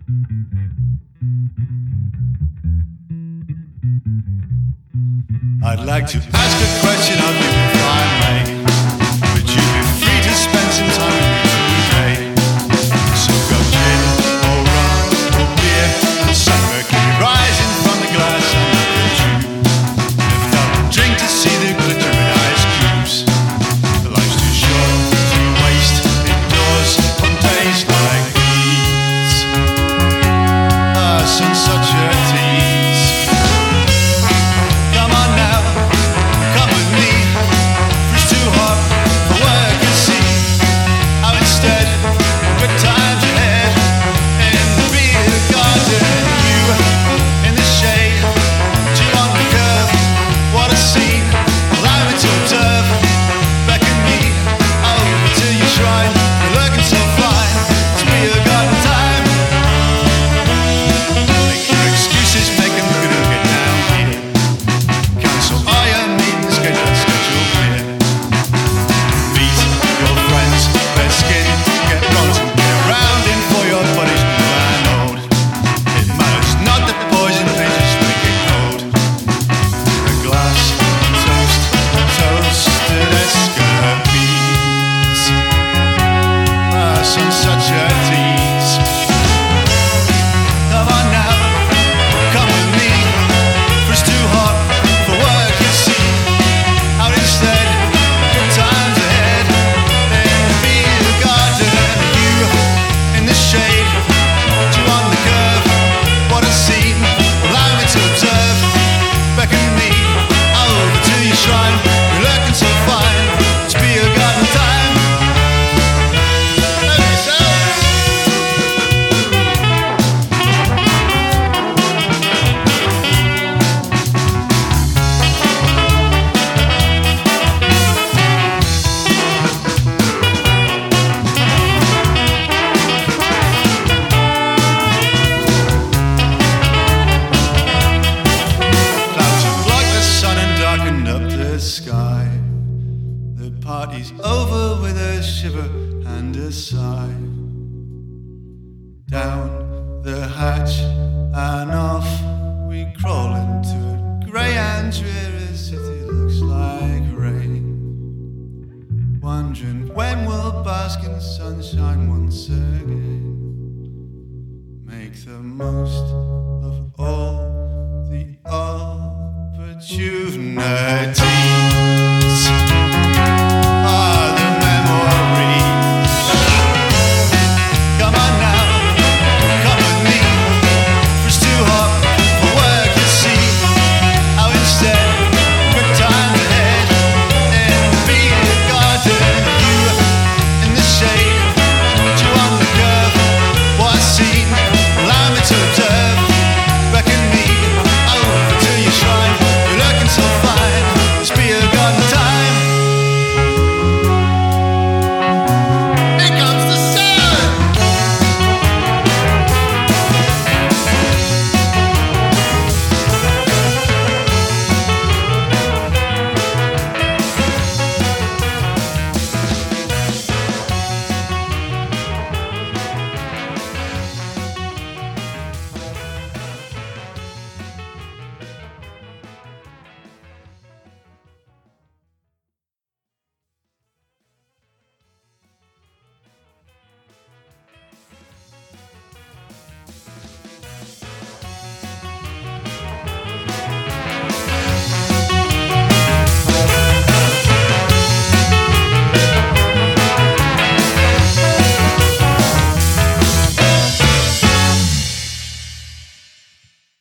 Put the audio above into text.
I'd like to ask a question of you if I may. Would you be free to spend some time with me today? So go gin or rum or beer, the sun mercury rising from the glass and the tube. Lift up a drink to see the glittering ice cubes. Life's too short to waste indoors on days like these. Some such a tease. Come on now, come with me. It's too hot for work and see how instead good times ahead in the beer garden. You in the shade, you on the curve. What a scene! Allow me to observe. Beckon me over to your shrine. You're looking so fine. It's beer garden time. Make your excuses, make them good and get down here. Cancel all your meetings, get that schedule clear. Meet your friends, their skin, get bronze and get around in for your buddies new and old. It matters not the poison, they just make it cold. A glass, toast, toasted escapees. Some such a tease. Come on now, come with me. For it's too hot for work, you see. Out instead, good times ahead. In the beer garden, you in the shade, you on the curve. What a scene! Allow me to observe. Beckon me over to your shrine. You're looking so fine. It's beer garden time. Help yourselves. Clouds have blocked the sun and darkened up the sky. The party's over with a shiver and a sigh. Down the hatch and off we crawl into it. Grey and dreary city looks like rain. Wondering when we'll bask in sunshine once again. Make the most